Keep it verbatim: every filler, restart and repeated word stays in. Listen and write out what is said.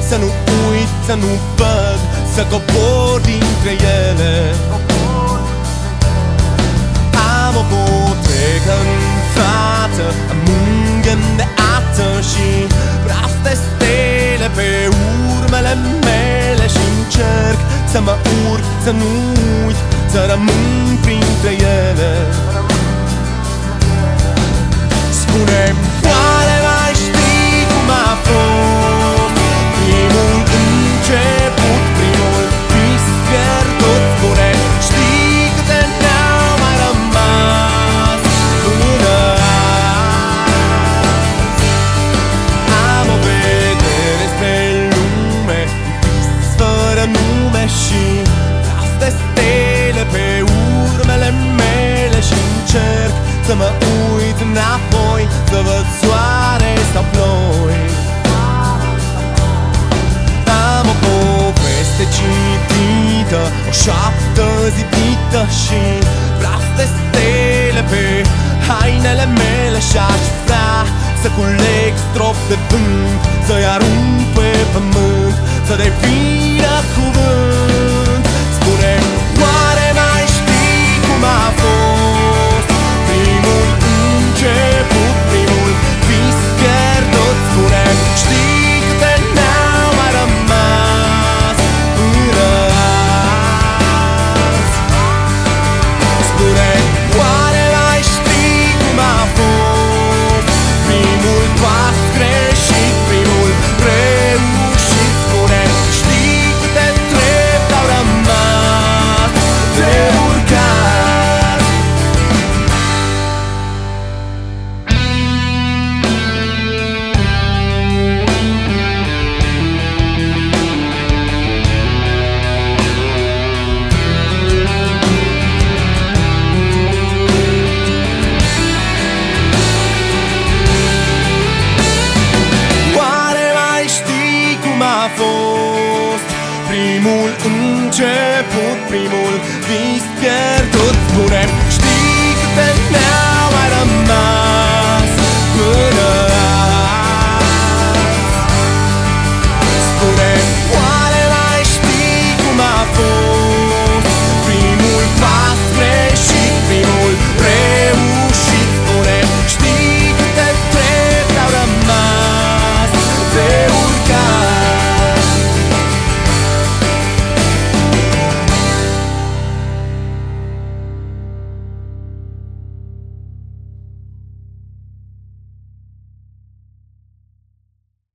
să nu uit, să nu văd, să cobor dintre ele. Am o potrecă în față, am unghi îndeată și praf de stele pe urmele mele. Și încerc să mă urc, să nu uit, să rămân printre ele. Spune-mi, oare mai știi cum a fost primul început, primul vis pierdut? Spune, știi câte ne-au mai rămas până azi? Am o vedere spre lume, vis fără nume și praf de stele pe urmele mele. Și încerc să mă uit înapoi, să văd soare sau ploi. Am o poveste citită, o șoaptă zidită și praf de stele pe hainele mele. Și-aș vrea să culeg strop de vânt, să-i arunc pe pământ, să devină cuvânt. Spune-mi, oare mai știi cum a fost primul început, primul vis pierdut? Spune-mi, știi câte ne-au mai rămas până azi? Spune-mi, oare mai știi cum a fost primul pas greșit, primul reușit? Spune-mi, știi câte trepte au rămas de urcat? Oare mai știi cum a fost primul început, primul vis pierdut? Spune-mi, știi câte ne-au mai rămas până